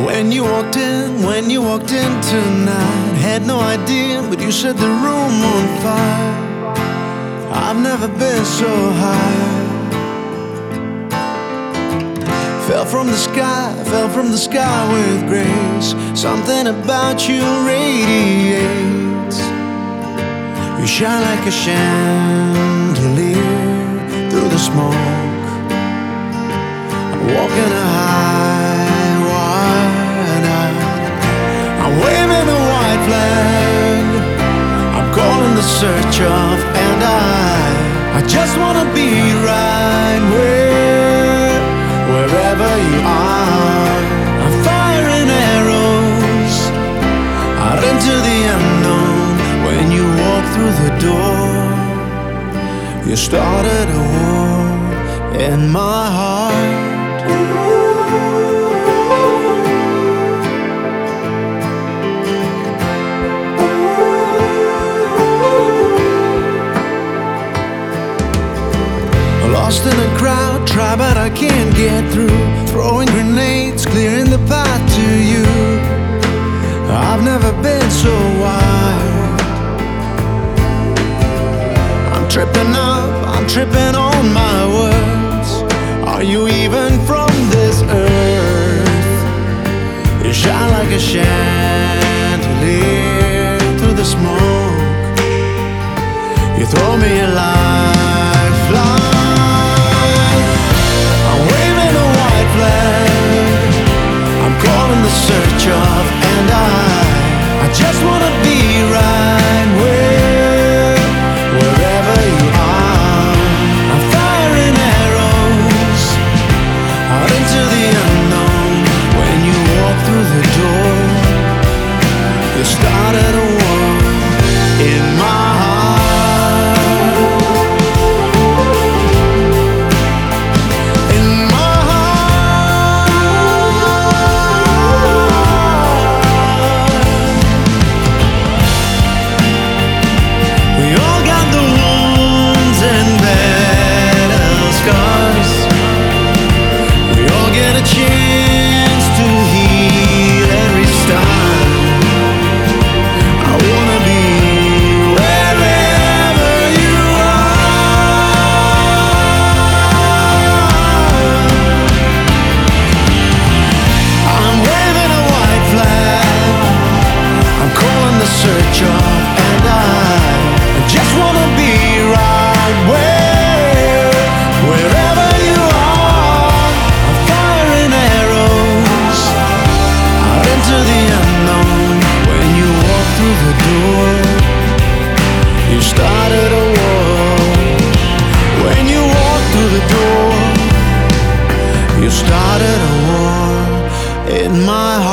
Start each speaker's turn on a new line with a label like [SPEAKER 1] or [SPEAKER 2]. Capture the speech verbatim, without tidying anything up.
[SPEAKER 1] When you walked in, when you walked in tonight, had no idea, but you set the room on fire. I've never been so high. Fell from the sky, fell from the sky with grace. Something about you radiates. You shine like a chandelier through the smoke. I'm walking a high, wide eye. I'm waving a white flag. I'm calling the search of, and I I just wanna be right where, wherever you are. I'm firing arrows out into the unknown. When you walk through the door, you started a war in my heart. Lost in a crowd, try but I can't get through. Throwing grenades, clearing the path to you. I've never been so wild. I'm tripping up, I'm tripping on my words. Are you even from this earth? You shine like a chandelier through the smoke. You throw me a lifeline. I'm calling the search of, and I I just wanna be right where, wherever you are. I'm firing arrows out into the unknown. When you walk through the door, you started a war in my search of, and I just wanna be right where, wherever you are. I'm firing arrows out into the unknown. When you walk through the door, you started a war. When you walk through the door, you started a war in my heart.